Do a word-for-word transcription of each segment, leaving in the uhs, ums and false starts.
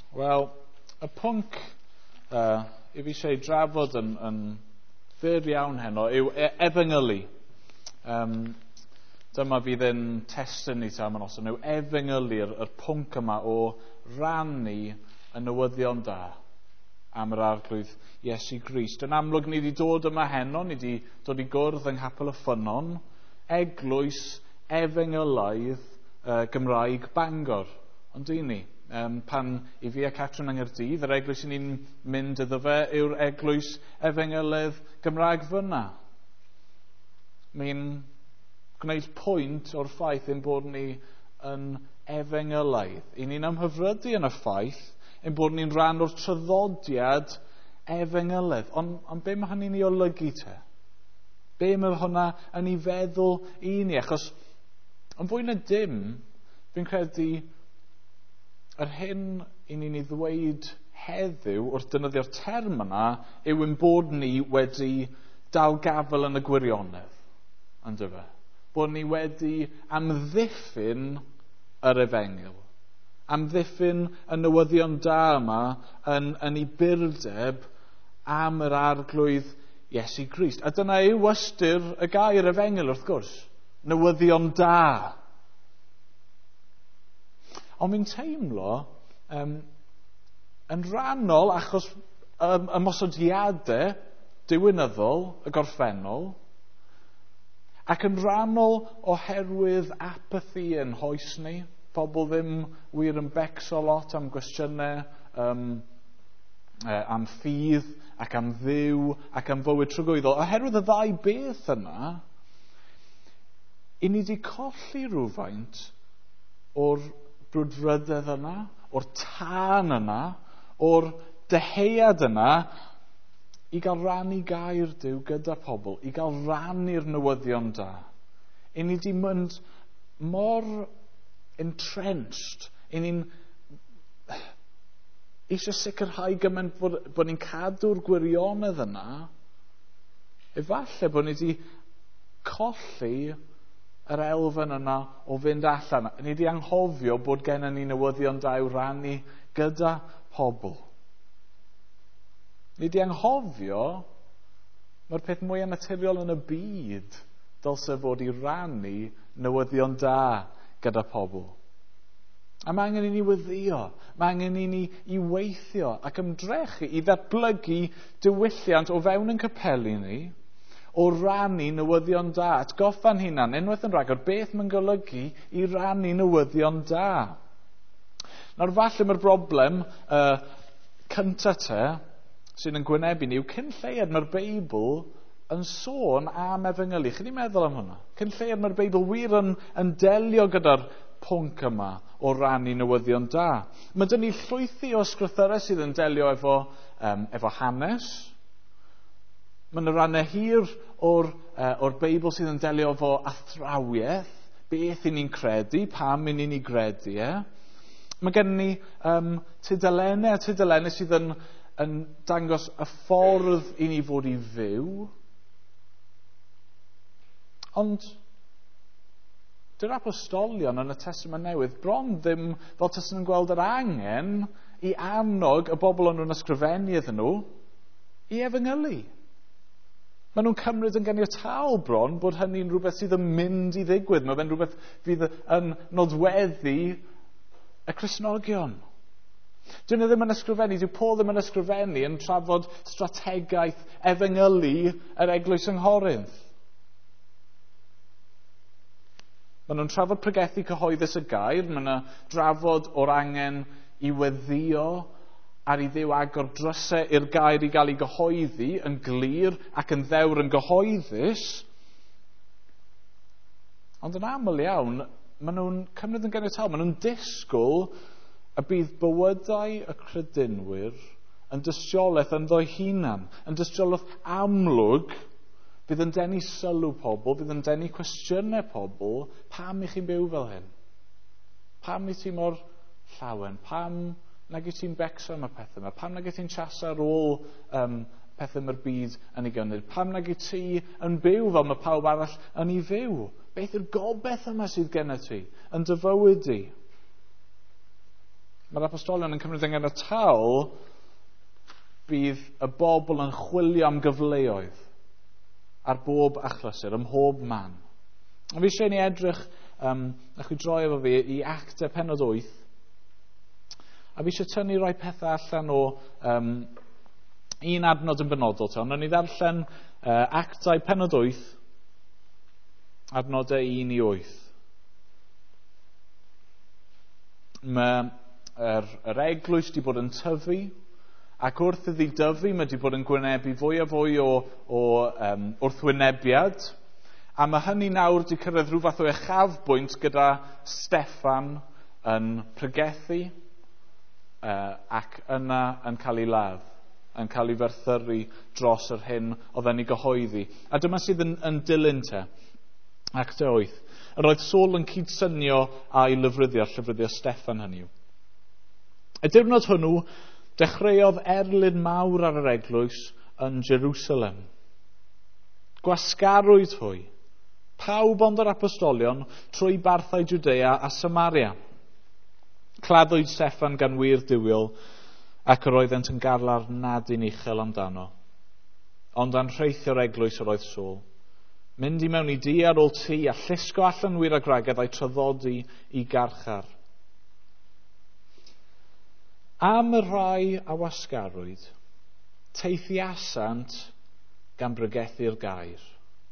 Wel, y pwnc uh, i fi eisiau drafod yn, yn fyr iawn heno yw e- efengylu. Um, dyma fydd yn testyn ni tam yn oson yw efengylu'r yr pwnc yma o rannu y newyddion da am yr arglwydd Iesu Grist. Yn amlwg ni wedi dod yma heno, ni wedi dod i gwrdd yng Nghapel y Ffynon, eglwys efengylaidd uh, Gymraeg Bangor. Ond i ni, um, pan i fi a Catrin yng Nghaerdydd, yr eglwys i ni'n mynd iddo fe yw'r eglwys efengylydd Gymraeg fyna. Mae'n gwneud pwynt o'r ffaith ein bod ni yn efengylaidd. I ni'n ymhyfrydu yn y ffaith ein bod ni'n rhan o'r traddodiad efengylydd. Ond on be mae hynny'n ei olygu te? Be mae hwnna yn ei feddwl i ni? Achos, yn fwy na dim, fi'n credu yr hyn i ni'n ei ddweud heddiw wrth defnyddio'r term yna yw ein bod ni wedi dal gafel yn y gwirionedd. Ynddo fe? Bod ni wedi amddiffyn yr efengyl. Amddiffyn y newyddion da yma yn, yn ei byrdeb am yr arglwydd Iesu Grist. A dyna yw ystyr y gair efengyl wrth gwrs. Newyddion da. Ond mi'n teimlo um, yn rhannol achos um, ymosodiadau diwynyddol y gorffennol ac yn rhannol oherwydd apathy yn hoes ni. Pobl ddim wir yn becso lot am gwestiynau um, uh, am ffydd ac am dduw ac am fywyd trygwyddol. Oherwydd y ddau beth yna, i ni wedi colli rhywfaint o'r brwdfrydedd yna, o'r tân yna, o'r deheuad yna, i gael rannu gair Duw gyda pobl, i gael rannu'r newyddion da. I ni wedi mynd mor entrenched, i ni'n eisiau sicrhau gymaint bod, bod ni'n cadw'r gwirionedd yna, efallai bod ni wedi colli yr elfen yna o fynd allan. Ni wedi anghofio bod gennym ni newyddion da i'w rannu gyda pobl. Ni wedi anghofio mae'r peth mwyaf naturiol yn y byd dylse fod i rannu newyddion da gyda pobl. A mae angen i ni weddio, mae angen i ni i weithio ac ymdrechu i ddatblygu diwylliant o fewn yn capeli ni o rannu newyddion da. Atgoffa'n hunan, unwaith yn rhagor, beth mae'n golygu i rannu newyddion da. Nawr falle mae'r broblem uh, cyntaf te sy'n yn gwynebu ni yw cyn lleiad mae'r Beibl yn sôn am efengylu. Chi di meddwl am hwnna? Cyn lleiad mae'r Beibl wir yn, yn delio gyda'r pwnc yma o rannu newyddion da. Mae dyn ni llwythi o ysgrythyrau sydd yn delio efo, um, efo hanes. Mae'n rannau hir o'r, uh, o'r Beibl sydd yn delio efo athrawiaeth, beth i ni'n credu, pam i ni'n ei gredu. Eh? Mae gen ni um, tudalennau a tudalennau sydd yn, yn dangos y ffordd i ni fod i fyw. Ond dy'r apostolion yn y Testament Newydd bron ddim fel testyn yn gweld yr angen i annog y bobl o'n nhw'n ysgrifennu iddyn nhw i efengylu. Maen nhw'n cymryd yn ganiataol bron bod hynny'n rhywbeth sydd yn mynd i ddigwydd. Mae fe'n rhywbeth fydd yn nodweddu y Cristnogion. Dyn nhw ddim yn ysgrifennu, dyw Paul ddim yn ysgrifennu yn trafod strategaeth efengylu yr eglwys yng Nghorinth. Maen nhw'n trafod pregethu cyhoeddus y gair, maen nhw'n drafod o'r angen i weddio ar ei ddiw agor drysau i'r gair i gael ei gyhoeddi yn glir ac yn ddewr yn gyhoeddus. Ond yn aml iawn, maen nhw'n cymryd yn ganiataol, maen nhw'n disgwyl y bydd bywydau y credinwyr yn dystiolaeth yn ddoi hunan, yn dystiolaeth amlwg, bydd yn denu sylw pobl, bydd yn denu cwestiynau pobl, pam i chi'n byw fel hyn? Pam i ti mor llawen? Pam nag i ti'n becso am y pethau yma? Pam nag i ti'n chasa ar ôl um, pethau mae'r byd yn ei gynnydd? Pam nag i ti yn byw fel mae pawb arall yn ei fyw? Beth yw'r gobeith yma sydd gennych ti yn dy fywyd di? Mae'r apostolion yn cymryd yn y tal bydd y bobl yn chwilio am gyfleoedd ar bob achlysur, ym mhob man. A fi eisiau ni edrych, um, a chi droi efo fi, i Actau pennod wyth. A fi eisiau tynnu rhoi pethau allan o um, un adnod yn benodol. Ond o'n i ddarllen uh, Actau pennod wyth, adnodau un i wyth. Mae yr, yr eglwys wedi bod yn tyfu, ac wrth iddi dyfu, mae wedi bod yn gwynebu fwy a fwy o, o um, wrthwynebiad, a mae hynny nawr wedi cyrraedd rhyw fath o uchafbwynt gyda Steffan yn pregethu uh, ac yna yn cael ei ladd, yn cael ei ferthyru dros yr hyn oedd yn ei gyhoeddi. A dyma sydd yn, yn dilyn te, Actau wyth. Yr oedd Saul yn cydsynio a'i lyfryddia'r llyfryddio Steffan hynny. Y diwrnod hwnnw, dechreuodd erlyn mawr ar yr eglwys yn Jerusalem. Gwasgarwyd hwy. Pawb ond yr apostolion trwy barthau Judea a Samaria. Claddwyd Steffan gan wir diwiol ac yr oeddent yn garlar nad i'n uchel amdano. Ond anrheithio'r eglwys yr oedd Saul. Mynd i mewn i di ar ôl ti a llusgo allan wir a gragedd a'i traddodi i garchar. Am y rhai a wasgarwyd, teithiasant gan brygethu'r gair.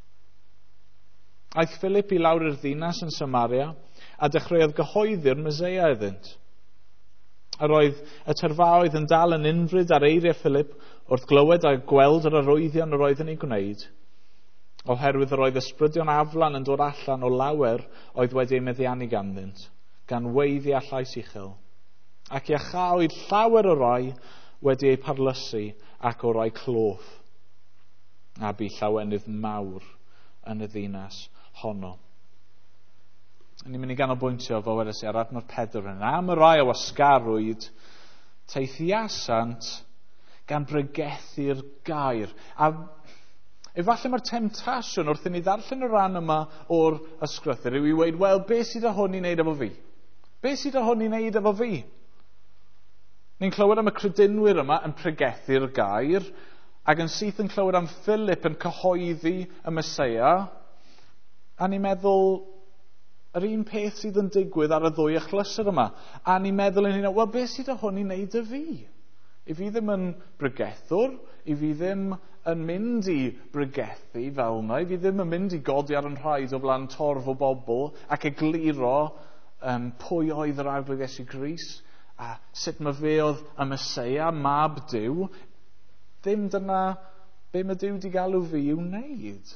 Aeth Philip i lawr i'r ddinas yn Samaria a dechreuodd gyhoeddi'r Meseia iddynt. Yr oedd y terfaoedd yn dal yn unfryd ar eiriau Philip wrth glywed a gweld yr arwyddion yr oedd yn ei gwneud, oherwydd yr oedd ysbrydion aflan yn dod allan o lawer oedd wedi ei meddiannu ganddynt, gan weiddi a llais uchel. Ac i achawyd llawer o rai wedi ei parlysu ac o rai clof, a bu llawenydd mawr yn y ddinas honno. Ni'n mynd i ganolbwyntio fo wedes i ar adnod pedwar yn am y rai o wasgarwyd teithiasant gan brygethu'r gair. A efallai mae'r temtasiwn wrth i ni ddarllen y ran yma o'r ysgrythur yw i weid, wel, be sydd â hwn i wneud efo fi? Be sydd â hwn i wneud efo fi? Ni'n clywed am y credinwyr yma yn pregethu'r gair, ac yn syth yn clywed am Philip yn cyhoeddi y Meseia, a ni'n meddwl yr un peth sydd yn digwydd ar y ddwy achlysur yma. A ni'n meddwl yn hynny, wel, beth sydd â hwn i wneud y fi? I fi ddim yn bregethwr, i fi ddim yn mynd i bregethu fel yna, i fi ddim yn mynd i godi ar yn rhaid o flaen torf o bobl ac egluro um, pwy oedd yr arglwydd Iesu Grist, a sut mae fe oedd y Meseia, mab Duw. Ddim dyna be mae Duw wedi galw fi i'w wneud.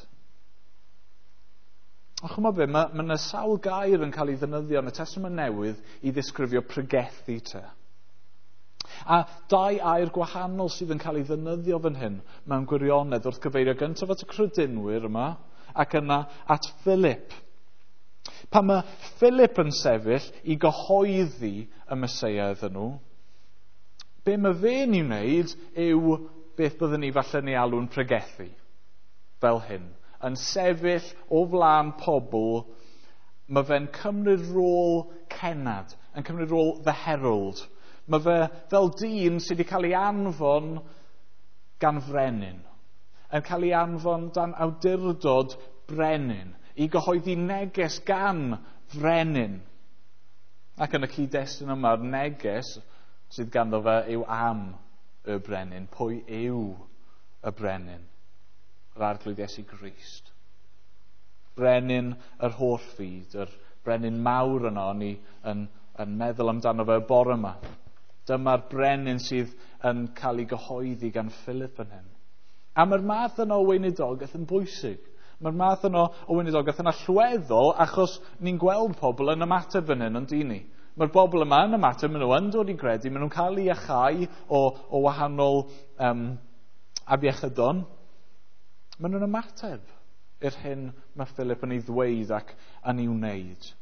A chymod be, mae yna ma sawl gair yn cael ei ddefnyddio yn y Testament Newydd i ddisgrifio pregethu te. A dau air gwahanol sydd yn cael ei ddefnyddio fan hyn mewn gwirionedd wrth gyfeirio gyntaf at y credinwyr yma ac yna at Philip. Pan mae Philip yn sefyll i gyhoeddi y Meseia iddyn nhw, be mae fe'n i'w wneud yw beth byddwn ni falle ni alw'n pregethu fel hyn. Yn sefyll o flaen pobl, mae fe'n cymryd rôl cenad, yn cymryd rôl the herald. Mae fe fel dyn sydd wedi cael ei anfon gan frenin, yn cael ei anfon dan awdurdod brenin, i gyhoeddi neges gan frenin. Ac yn y cyd-destun yma, yr neges sydd ganddo fe yw am y brenin. Pwy yw y brenin? Yr arglwydd Iesu Grist. Brenin yr holl fyd, yr brenin mawr yno ni yn, yn meddwl amdano fe y bore yma. Dyma'r brenin sydd yn cael ei gyhoeddi gan Philip yn hyn. A mae'r math yno o weinidogaeth yn bwysig. Mae'r math yno o weinidogaeth yn allweddol achos ni'n gweld pobl yn ymateb yn hyn, ond i ni. Mae'r bobl yma yn ymateb, maen nhw yn dod i gredu, maen nhw'n cael ei achau o, o wahanol um, afiechydon. Maen nhw'n ymateb i'r hyn mae Philip yn ei ddweud ac yn ei wneud.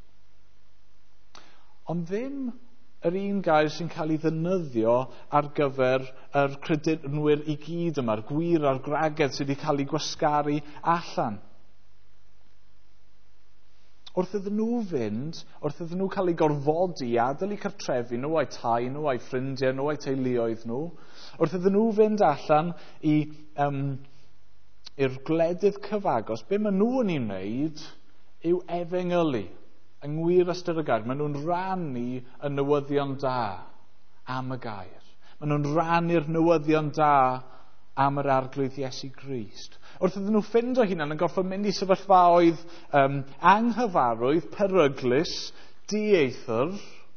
Ond ddim yr un gair sy'n cael ei ddefnyddio ar gyfer yr credinwyr i gyd yma, yr gwir a'r gragedd sydd wedi cael ei gwasgaru allan. Wrth iddyn nhw fynd, wrth iddyn nhw cael eu gorfodi i adael eu cartrefi nhw, a'u tai nhw, a'u ffrindiau nhw, a'u teuluoedd nhw, wrth iddyn nhw fynd allan i, um, i'r gwledydd cyfagos, be maen nhw yn ei wneud yw efengylu, yng ngwir ystyr y gair. Maen nhw'n rannu y newyddion da am y gair. Maen nhw'n rannu'r newyddion da am yr arglwydd Iesu Grist. Wrth iddyn nhw ffind o hunan yn gorfod mynd i sefyllfaoedd um, anghyfarwydd, peryglus, dieithr,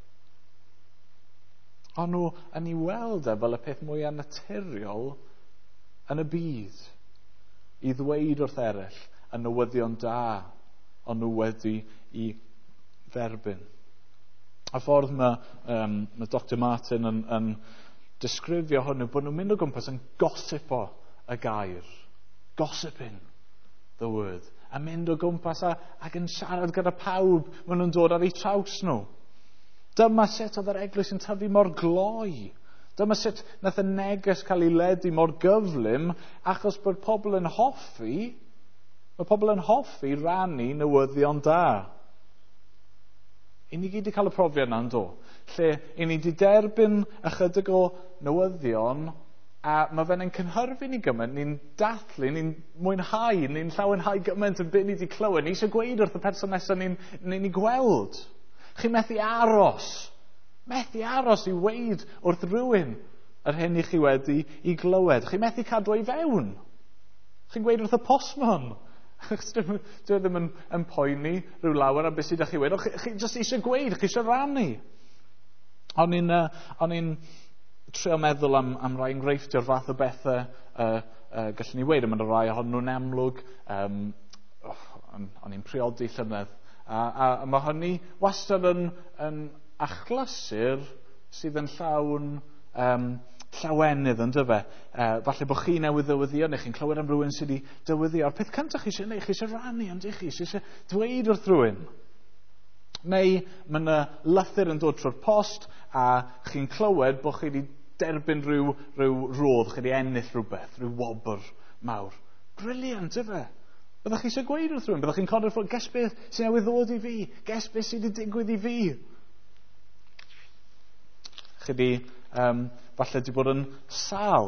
ond nhw yn ei weld e fel y peth mwyaf naturiol yn y byd i ddweud wrth eraill y newyddion da ond nhw wedi i dderbyn. A ffordd mae, um, mae Doctor Martin yn, yn disgrifio hwnnw bod nhw'n mynd o gwmpas yn gosipo y gair. Gossiping the word. A mynd o gwmpas a, ac yn siarad gyda pawb maen nhw'n dod ar eu traws nhw. Dyma sut oedd yr eglwys yn tyfu mor gloi. Dyma sut nath y neges cael ei ledu mor gyflym achos bod pobl yn hoffi, mae pobl yn hoffi rannu newyddion da. I ni gyd i cael y profiad yna, yndo? Lle i ni di derbyn ychydig o newyddion a mae fe'n ein cynhyrfu ni gymaint, ni'n dathlu, ni'n mwynhau, ni'n llawenhau gymaint yn byd ni wedi clywed. Ni eisiau gweud wrth y person nesaf ni'n ni, ni gweld. Chi methu aros, methu aros i weid wrth rywun yr hyn i chi wedi i glywed. Chi methu cadw ei fewn. Chi'n gweud wrth y posmon. Dwi ddim yn, yn poeni rhyw lawer am beth sydd â chi wedi. Chi, chi jyst eisiau gweud, chi eisiau rannu. O'n i'n uh, trio meddwl am, am rai enghreiffdio'r fath o bethau uh, uh, gallwn ni weid, yma'n rai ohonyn nhw'n amlwg, um, oh, o'n i'n priodi llynedd. A, a, a mae hynny wastad yn, yn achlysur sydd yn llawn um, llawenydd yn dyfe. Uh, falle bod chi newydd dywyddio, neu chi'n clywed am rhywun sydd wedi dywyddio. A'r peth cyntaf chi eisiau gwneud, chi eisiau rannu ond chi, chi eisiau dweud wrth rhywun. Neu mae yna lythyr yn dod trwy'r post a chi'n clywed bod chi wedi derbyn rhyw, rhyw rodd, chi wedi ennill rhywbeth, rhyw wobr mawr. Briliant, efe? Byddwch chi eisiau gweud wrth rhywun, byddwch chi'n codi'r ffwrdd, ges beth sy'n newydd ddod i fi, ges beth sydd wedi digwydd i fi. Chi wedi, um, falle wedi bod yn sal,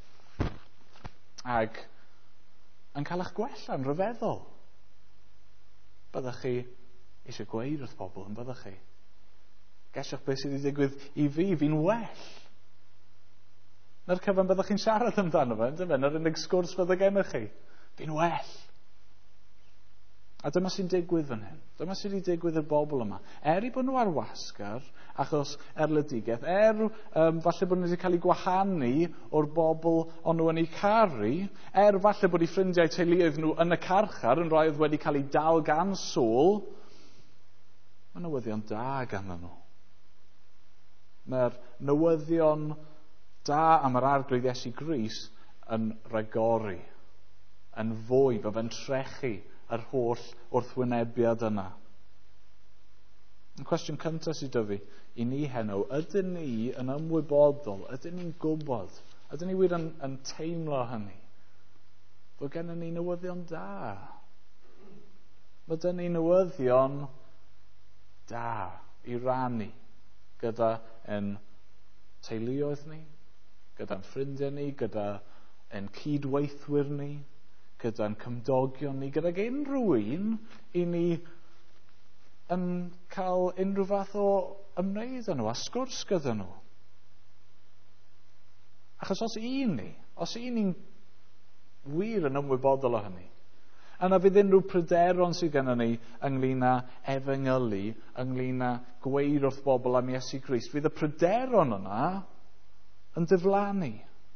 ag yn cael eich gwella'n rhyfeddol. Byddwch chi eisiau gweud wrth bobl, yn byddwch chi? Gesiwch beth sydd wedi digwydd i fi, fi'n well. Na'r cyfan byddwch chi'n siarad amdano fe, ynddo fe? Na'r unig sgwrs byddwch gennych chi. Fi'n well. A dyma sy'n digwydd fan hyn. Dyma sy'n wedi digwydd i'r bobl yma. Er i bod nhw ar wasgar, achos erledigaeth, er um, falle bod nhw wedi cael eu gwahanu o'r bobl o'n nhw yn eu caru, er falle bod eu ffrindiau teuluoedd nhw yn y carchar, yn rhai oedd wedi cael eu dal gan sôl, mae newyddion da gan nhw. Mae'r newyddion da am yr arglwydd Iesu Grist yn ragori, yn fwy, fe fe'n trechu yr holl wrthwynebiad yna. Y cwestiwn cyntaf sydd dy fi i ni heno, ydyn ni yn ymwybodol, ydyn ni'n gwybod, ydyn ni wir yn, yn teimlo hynny, fod gennym ni newyddion da. Fod gennym ni newyddion da i rannu gyda ein teuluoedd ni, gyda'n ffrindiau ni, gyda ein cydweithwyr ni, gyda'n cymdogion ni, gyda'r unrhyw un i ni yn cael unrhyw fath o ymwneud â nhw, a sgwrs gyda nhw. Achos os un ni, os un ni'n wir yn ymwybodol o hynny, yna fydd unrhyw pryderon sydd gennym ni ynglyn â efengylu, ynglyn â gweud wrth bobl am Iesu Grist, fydd y pryderon yna yn diflannu.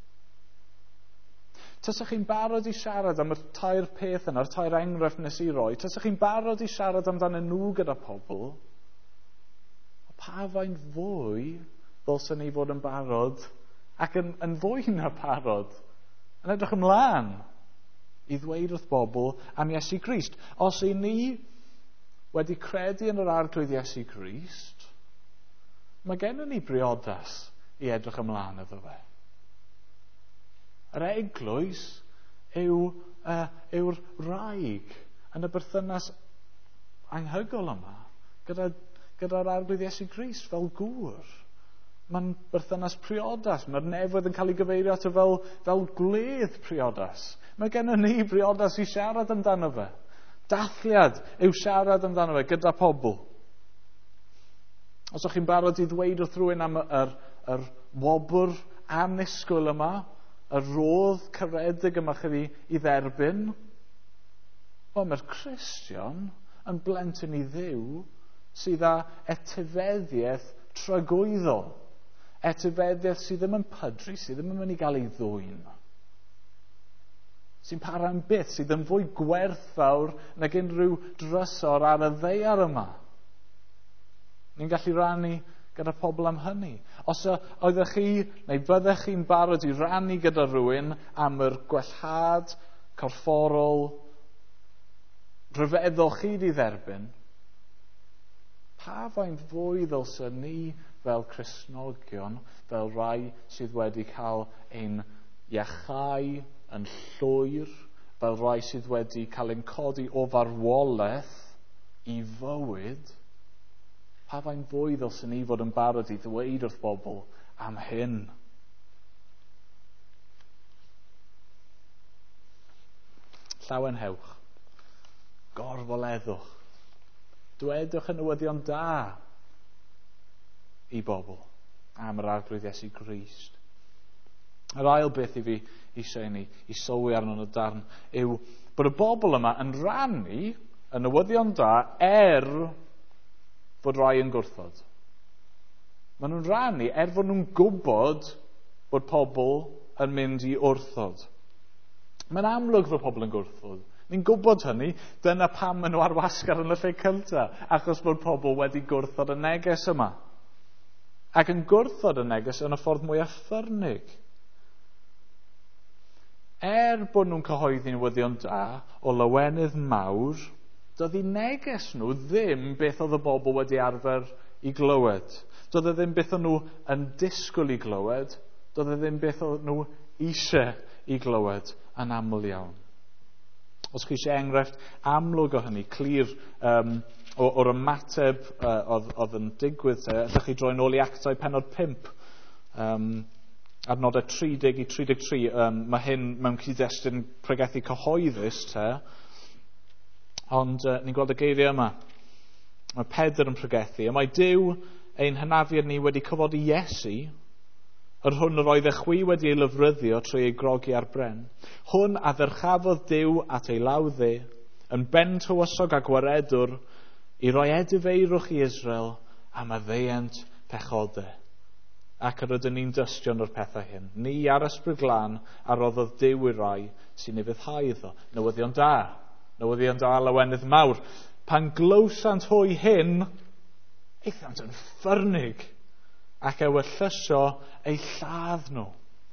Tysach chi'n barod i siarad am y tair peth yna, yr tair enghraifft nes i roi, tysach chi'n barod i siarad amdano nhw gyda pobl, pa faint fwy ddylsyn ni fod yn barod, ac yn, yn fwy na barod, yn edrych ymlaen i ddweud wrth bobl am Iesu Grist. Os i ni wedi credu yn yr arglwydd Iesu Grist, mae gennym ni briodas i edrych ymlaen iddo fe. Yr eglwys yw, uh, yw'r wraig yn y berthynas anghygol yma gyda, gyda'r arglwydd Iesu Grist fel gŵr. Mae'n berthynas priodas. Mae'r nefoedd yn cael ei gyfeirio ato fel, fel gwledd priodas. Mae gennym ni briodas i siarad amdano fe. Dathliad yw siarad amdano fe gyda pobl. Os o'ch chi'n barod i ddweud wrth rhywun am yr, yr wobr annisgwyl yma, y rodd caredig yma chi i dderbyn, wel, mae'r Cristion yn blentyn i Dduw sydd â etifeddiaeth tragwyddol. Etifeddiaeth sydd ddim yn pydru, sydd ddim yn mynd i gael ei ddwyn. Sy'n para am byth, sydd yn fwy gwerthfawr nag unrhyw drysor ar y ddaear yma. Ni'n gallu rannu gyda pobl am hynny. Os oeddech chi, neu byddech chi'n barod i rannu gyda rhywun am yr gwellhad corfforol rhyfeddol chi di dderbyn, pa faint fwy ddylsyn ni fel Cristnogion, fel rai sydd wedi cael ein iachau yn llwyr, fel rai sydd wedi cael ein codi o farwolaeth i fywyd, pa faint fwy ddylsyn ni fod yn barod i ddweud wrth bobl am hyn. Llawen hewch. Gorfoleddwch. Dwedwch y newyddion da i bobl am yr arglwydd Iesu Grist. Yr ail beth i fi eisiau ni i sylwi arno yn y darn yw bod y bobl yma yn rannu y newyddion da er bod rai yn gwrthod. Maen nhw'n rannu er fod nhw'n gwybod bod pobl yn mynd i wrthod. Mae'n amlwg fod pobl yn gwrthod. Ni'n gwybod hynny, dyna pam maen nhw ar wasgar yn y lle cynta, achos bod pobl wedi gwrthod y neges yma. Ac yn gwrthod y neges yn y ffordd mwy ffyrnig. Er bod nhw'n cyhoeddi newyddion da o lawenydd mawr, doedd eu neges nhw ddim beth oedd y bobl wedi arfer i glywed. Doedd e ddim beth oedd nhw yn disgwyl i glywed, doedd e ddim beth oedd nhw eisiau i glywed yn aml iawn. Os chi eisiau enghraifft amlwg o hynny, clir um, o'r ymateb uh, oedd, oedd yn digwydd te, allwch chi droi nôl i Actau pennod pump, um, adnodau tri deg i tri deg tri, um, mae hyn mewn cyd-destun pregethu cyhoeddus te, ond uh, ni'n gweld y geiriau yma. Mae Pedr yn pregethu, a mae Duw ein hynafiad ni wedi cyfodi Iesu, yr hwn yr oedd e chwi wedi ei lyfryddio trwy ei grogi ar bren. Hwn a ddyrchafodd Duw at ei law dde, yn ben tywysog a gwaredwr, i roi edifeirwch i Israel am y ddeiant pechodau. Ac yr ydyn ni'n dystion o'r pethau hyn. Ni ar ysbryd glân a roddodd Duw i rai sy'n newyddhau iddo. Newyddion da. Newyddion da lawenydd mawr. Pan glywsant hwy hyn, eithant yn ffyrnig, ac ewyllysio eu lladd nhw.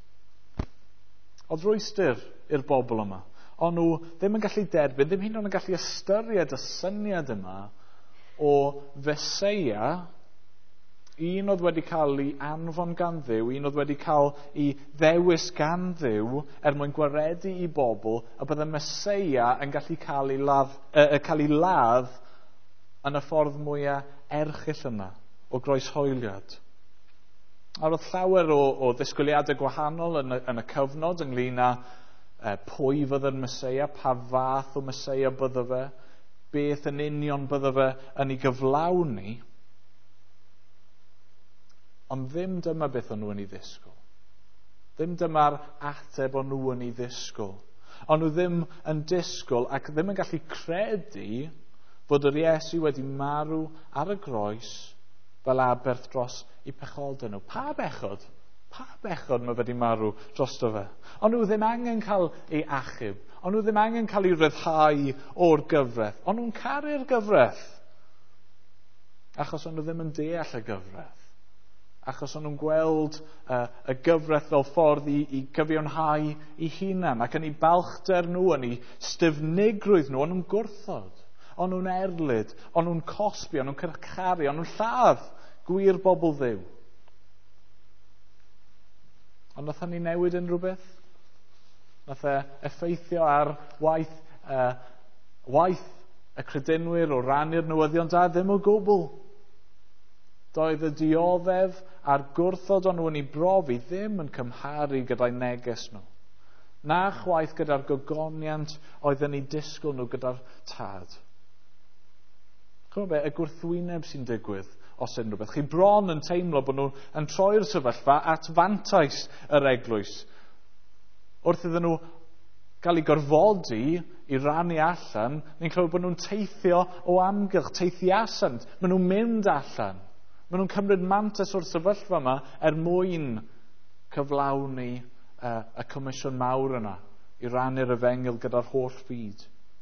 Oedd rwystyr i'r bobl yma. Ond nhw ddim yn gallu derbyn, ddim hyd yn oed yn gallu ystyried y syniad yma o Feseia, un oedd wedi cael ei anfon gan Dduw, un oedd wedi cael ei ddewis gan Dduw er mwyn gwaredu i bobl, a bydd y Meseia yn gallu cael ei, ladd, uh, cael ei ladd yn y ffordd mwyaf erchyll yna o groeshoeliad. A roedd llawer o, o ddisgwyliadau gwahanol yn y, yn y cyfnod ynglŷn â e, pwy fydda'r Meseia, pa fath o Meseia bydda fe, beth yn union bydda fe yn ei gyflawni. Ond ddim dyma beth o'n nhw yn ei ddisgwyl. Ddim dyma'r ateb o'n nhw yn ei ddisgwyl. Ond nhw ddim yn disgwyl ac ddim yn gallu credu fod yr Iesu wedi marw ar y groes fel aberth dros i pechodau nhw. Pa bechod? Pa bechod mae wedi marw dros do fe? Ond nhw ddim angen cael ei achub. Ond nhw ddim angen cael ei ryddhau o'r gyfraith. Ond nhw'n caru'r gyfraith. Achos ond nhw ddim yn deall y gyfraith. Achos ond nhw'n gweld uh, y gyfraith fel ffordd i, i gyfiawnhau i hunan. Ac yn ei balchder nhw, yn ei stifnigrwydd nhw, ond nhw'n gwrthod. Ond nhw'n erlyd, ond nhw'n cosbi, ond nhw'n cyrcharu, ond nhw'n lladd gwir bobl Dduw. Ond nath hynny newid yn rhywbeth? Nath e effeithio ar waith, uh, waith y credinwyr o rannu'r newyddion da, ddim o gwbl. Doedd y dioddef a'r gwrthod o'n nhw yn ei brofi ddim yn cymharu gyda'i neges nhw. Na chwaith gyda'r gogoniant oedd yn ei disgwyl nhw gyda'r tad. Chymod be, y gwrthwyneb sy'n digwydd os unrhyw beth. Chi bron yn teimlo bod nhw yn troi'r sefyllfa at fantais yr eglwys. Wrth iddyn nhw gael ei gorfodi i rannu allan, ni'n clywed bod nhw'n teithio o amgylch, teithiasant. Maen nhw'n mynd allan. Maen nhw'n cymryd mantais o'r sefyllfa yma er mwyn cyflawni uh, y comisiwn mawr yna i rannu'r efengil gyda'r holl byd.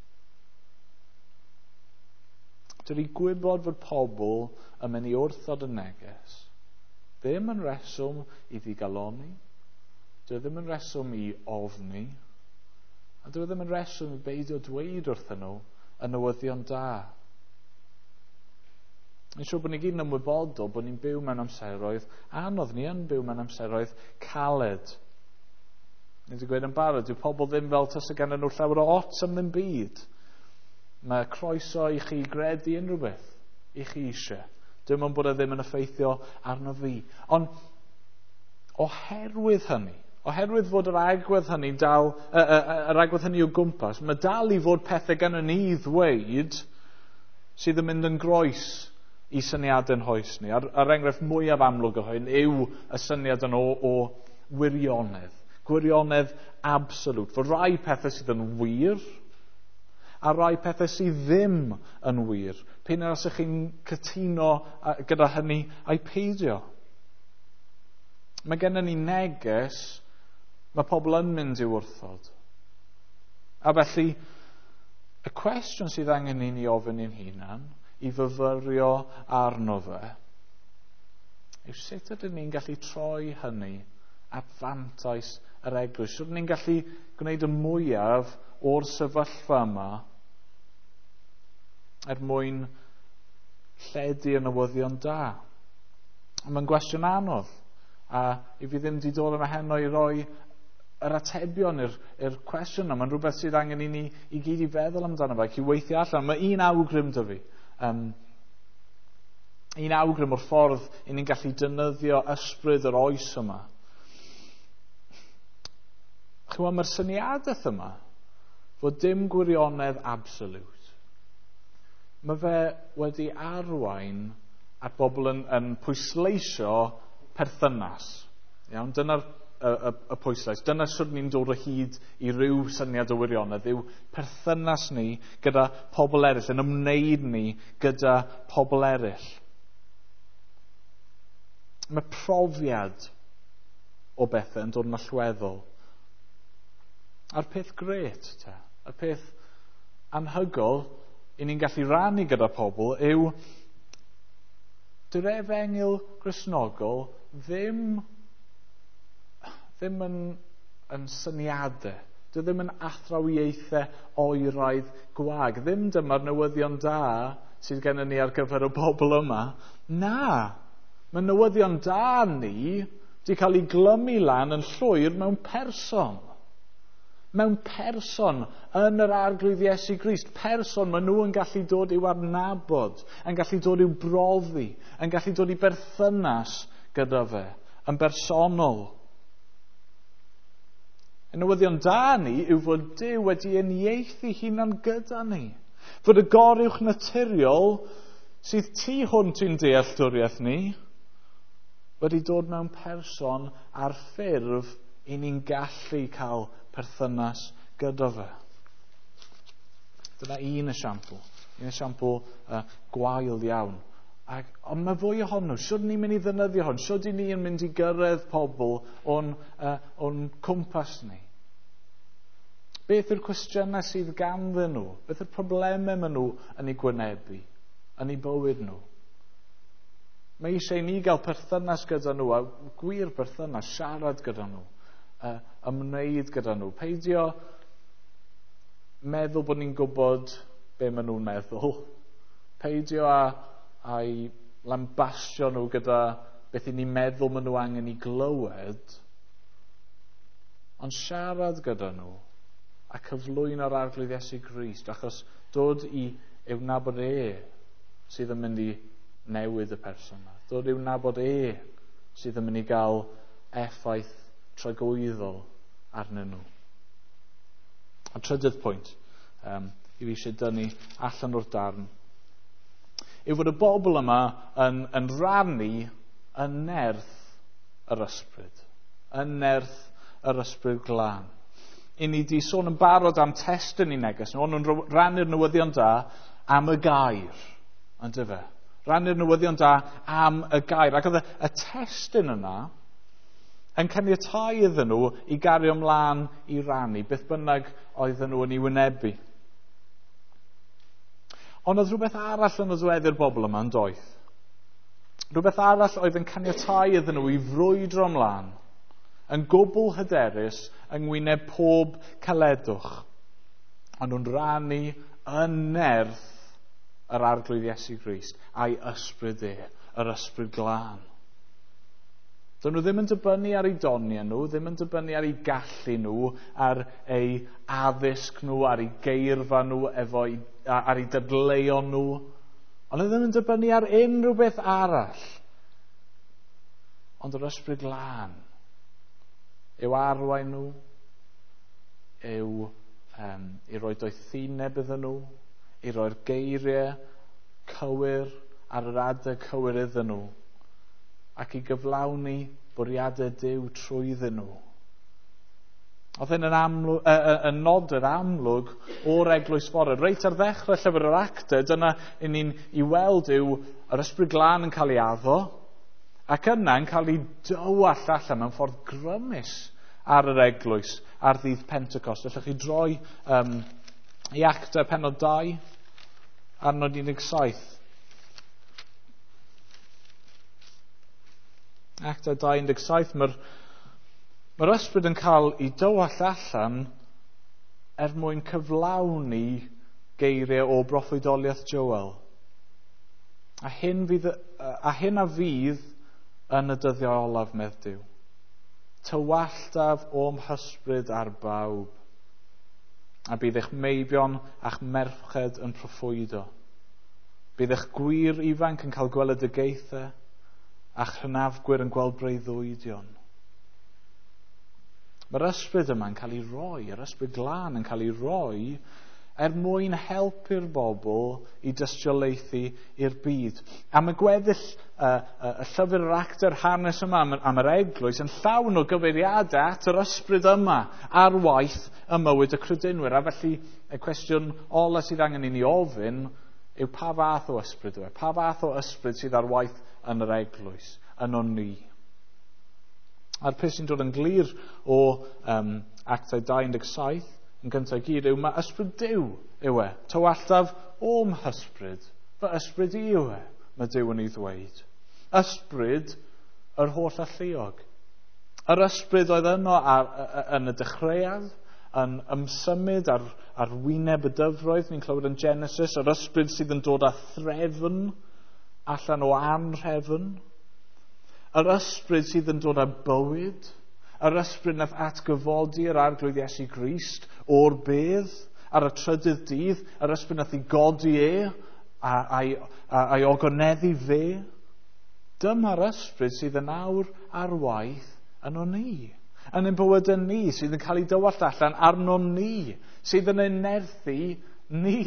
Dydy gwybod fod pobl yn mynd i wrthod y neges ddim yn reswm i ddigaloni, dydy ddim yn reswm i ofni, a dydy ddim yn reswm i beidio dweud wrthyn nhw y newyddion da. Ni'n siŵr bod ni gyd yn ymwybodol bod ni'n byw mewn amseroedd anodd, ni yn byw mewn amseroedd caled. Ni wedi gweud yn barod, dyw pobl ddim fel tasa gan nhw llawer o ots am ddim byd. Mae croeso i chi gredu unrhyw beth i chi eisiau. Dim ond bod e ddim yn effeithio arno fi. Ond oherwydd hynny, oherwydd fod yr agwedd hynny dal, uh, uh, yr agwedd hynny o gwmpas, mae dal i fod pethau gan ni ddweud sydd yn mynd yn groes i syniadau'n hoes ni. A'r, ar enghraifft mwyaf amlwg o hyn yw y syniad yno o wirionedd. Gwirionedd absolute. Fod rai pethau sydd yn wir a rai pethau sydd ddim yn wir. Pyn os ych chi'n cytuno gyda hynny a'i peidio. Mae gennym ni neges, mae pobl yn mynd i'w wrthod. A felly, y cwestiwn sydd angen i ni ofyn i'n hunan, i fyfyrio arno fe, yw sut ydyn ni'n gallu troi hynny at fantais yr eglwys? Sut ydyn ni'n gallu gwneud y mwyaf o'r sefyllfa yma er mwyn lledu y newyddion da? Mae'n gwestiwn anodd, a i fi ddim wedi dod yma heno i roi yr atebion i'r, i'r cwestiwn yma. Mae'n rhywbeth sydd angen i ni i gyd i feddwl amdano fe, i weithio allan. Mae un awgrym dy fi. Um, un awgrym o'r ffordd i ni'n gallu defnyddio ysbryd yr oes yma. Chymod, mae'r syniadaeth yma fod dim gwirionedd absolute. Mae fe wedi arwain at bobl yn, yn pwysleisio perthynas. Iawn, dyna'r y, y, y pwyslais. Dyna sut ni'n dod o hyd i ryw syniad o wirionedd, yw perthynas ni gyda pobl eraill, yn ymwneud ni gyda pobl eraill. Mae profiad o bethau yn dod yn allweddol. A'r peth gret, te, y peth anhygol i ni'n gallu rannu gyda pobl yw dyw'r efengil Gristnogol ddim ddim yn, yn syniadau. Dy ddim yn athrawiaethau oeraidd gwag. Ddim dyma'r newyddion da sydd gennym ni ar gyfer y bobl yma. Na, mae newyddion da ni wedi cael ei glymu lan yn llwyr mewn person. Mewn person yn yr arglwydd Iesu Grist. Person maen nhw yn gallu dod i'w adnabod, yn gallu dod i'w brofi, yn gallu dod i berthynas gyda fe, yn bersonol. Y newyddion da ni yw fod Duw wedi uniaethu hunan gyda ni. Fod y goruwch naturiol sydd tu hwnt i'n dealltwriaeth ni wedi dod mewn person ar ffurf i ni'n gallu cael perthynas gyda fe. Dyna un esiampl. Un esiampl uh, gwael iawn. Ac, ond mae fwy ohonyn nhw. Siwr ni'n mynd i ddefnyddio hwn? Siwr ni'n mynd i gyrraedd pobl o'n, uh, o'n cwmpas ni? Beth yw'r cwestiynau sydd ganddyn nhw? Beth yw'r problemau maen nhw yn ei gwynebu, yn ei bywyd nhw? Mae eisiau ni gael perthynas gyda nhw, a gwir perthynas, siarad gyda nhw, uh, ymwneud gyda nhw. Peidio meddwl bod ni'n gwybod be maen nhw'n meddwl. Peidio a, a'i lambastio nhw gyda beth i ni'n meddwl maen nhw angen i glywed. Ond siarad gyda nhw a cyflwyno'r arglwydd Iesu Grist, achos dod i yw na bod e sydd yn mynd i newid y person yma. Dod yw na bod e sydd yn mynd i gael effaith tragwyddol arnyn nhw. A trydydd pwynt, um, i fi eisiau dynnu allan o'r darn, yw fod y bobl yma yn, yn rannu yn nerth yr ysbryd. Yn nerth yr ysbryd glân. I ni di sôn yn barod am testyn i neges nhw, ond nhw'n rannu'r newyddion da am y gair. Yn dyfe? Rannu'r newyddion da am y gair. Ac oedd y, y testyn yna yn caniatáu iddyn nhw i gario ymlaen i rannu, beth bynnag oedden nhw yn ei wynebu. Ond oedd rhywbeth arall yn ddweddu'r bobl yma yn doedd. Rhywbeth arall oedd yn caniatáu iddyn nhw i frwydro ymlaen, yn gwbl hyderus yng ngwyneb pob caledwch. Ond nhw'n rannu yn nerth yr arglwydd Iesu Grist a'i ysbryd e, yr ysbryd glân. Dyn nhw ddim yn dibynnu ar ei doniau nhw, ddim yn dibynnu ar ei gallu nhw, ar ei addysg nhw, ar ei geirfa nhw, efo ei, ar ei dadleuon nhw. Ond ddim yn dibynnu ar unrhyw beth arall. Ond yr ysbryd glân yw arwain nhw, yw um, i roi doethineb iddyn nhw, i roi'r geiriau cywir ar yr adeg cywir iddyn nhw, ac i gyflawni bwriadau Duw trwyddyn nhw. Oedd hyn yn, amlwg, uh, yn nodau'r amlwg o'r eglwys fore. Reit ar ddechrau llyfr yr Actau, dyna i ni'n i weld yw yr ysbryd glân yn cael ei addo, ac yna'n cael ei dywall allan mewn ffordd grymus ar yr eglwys ar ddydd Pentecost. Allwch chi droi um, i Actau pennod dau, ar nod un deg saith. Actau dau un deg saith, mae'r Mae'r ysbryd yn cael ei dywall allan er mwyn cyflawni geiriau o broffwydoliaeth Joel. A hyn, fydd, a hyn a fydd yn y dyddiau olaf, medd Duw. Tywalltaf o'm hysbryd ar bawb, a bydd eich meibion a'ch merched yn proffwydo. Bydd eich gwir ifanc yn cael gweledygaethau, a'ch hynafgwyr yn gweld breuddwydion. Mae'r ysbryd yma'n cael ei roi, yr ysbryd glân yn cael ei roi er mwyn helpu'r bobl i dystiolaethu i'r byd. A mae gweddill uh, uh, y llyfr yr Actau'r hanes yma am, am yr eglwys yn llawn o gyfeiriadau at yr ysbryd yma ar waith y mywyd y credinwyr. A felly y cwestiwn ola sydd angen i ni ofyn yw pa fath o ysbryd yw e? Pa fath o ysbryd sydd ar waith yn yr eglwys, yn o'n ni? A'r peth sy'n dod yn glir o um, Actau dau un deg saith yn gyntaf gyd yw mae ysbryd Duw yw e. Tywallaf o'm hysbryd, fy ysbryd i yw e, mae Duw yn ei ddweud. Ysbryd yr holl alluog. Yr ysbryd oedd yno ar, yn y dechreuad, yn ymsymud ar, ar wyneb y dyfroedd, ni'n clywed yn Genesis, yr ysbryd sydd yn dod â threfn allan o anrhefn. Yr ysbryd sydd yn dod â bywyd, yr ysbryd nath atgyfodi yr arglwydd Iesu Grist o'r bedd ar y trydydd dydd, yr ysbryd nath i godi e a'i ogoneddu fe. Dyma'r ysbryd sydd yn awr ar waith yn o'n ni. Yn ein bywydau ni, sydd yn cael ei dywallt allan arno ni, sydd yn unerthu ni.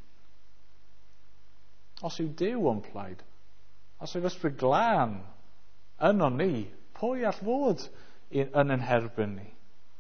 Os yw Duw o'n plaid, os yw'r ysbryd glân yn o'n ni, pwy all fod yn yn herbyn ni?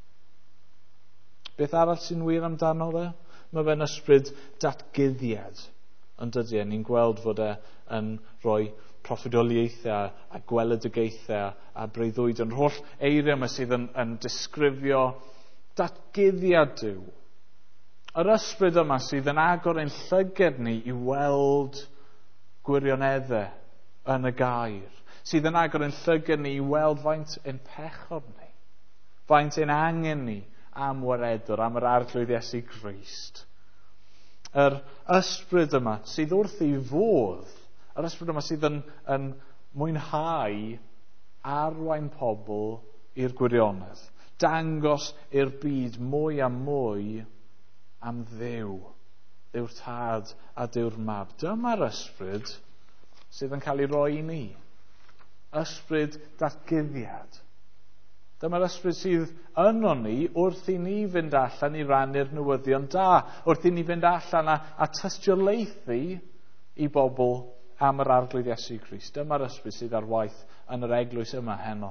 Beth arall sy'n wir amdano fe? Mae fe'n ysbryd datguddiad yn dydy. Ni'n gweld fod e yn rhoi proffwydoliaethau a gweledygaethau a breuddwyd yn holl eiriau yma sydd yn, yn disgrifio datguddiad Duw. Yr ysbryd yma sydd yn agor ein llyged ni i weld gwirioneddau yn y gair, sydd yn agor yn llygad ni i weld faint ein pechod ni, faint ein angen ni am waredwr, am yr arglwydd Iesu Grist. Yr ysbryd yma sydd wrth ei fodd, yr ysbryd yma sydd yn, yn mwynhau arwain pobl i'r gwirionedd, dangos i'r byd mwy a mwy am Dduw, dyw'r tad a dyw'r mab. Dyma'r ysbryd sydd yn cael ei roi i ni. Ysbryd datguddiad. Dyma'r ysbryd sydd yno ni wrth i ni fynd allan i rannu'r newyddion da, wrth i ni fynd allan a, a tystiolaethu i bobl am yr arglwydd Iesu Grist. Dyma'r ysbryd sydd ar waith yn yr eglwys yma heno.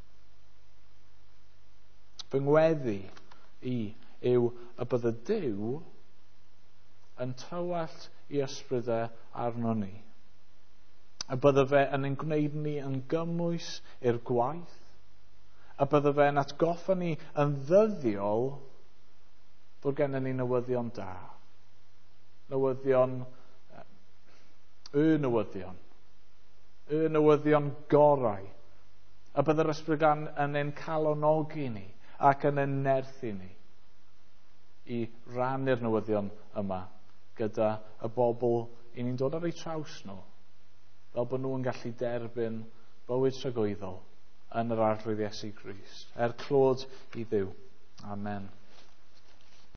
Fy ngweddi i yw y bydd y Duw yn tywallt i ysbrydau arno ni. Y bydde fe yn ein gwneud ni yn gymwys i'r gwaith. Y bydde fe yn atgoffa ni yn ddyddiol bod gennym ni newyddion da. Newyddion, y newyddion. Y newyddion gorau. Y bydde'r ysbryd yn ein calonogi ni ac yn ein nerthu ni i rannu'r newyddion yma gyda y bobl i ni'n dod ar eu traws nhw, fel bod nhw'n gallu derbyn bywyd tragwyddol yn yr arglwydd Iesu Grist. Er clod i Dduw. Amen.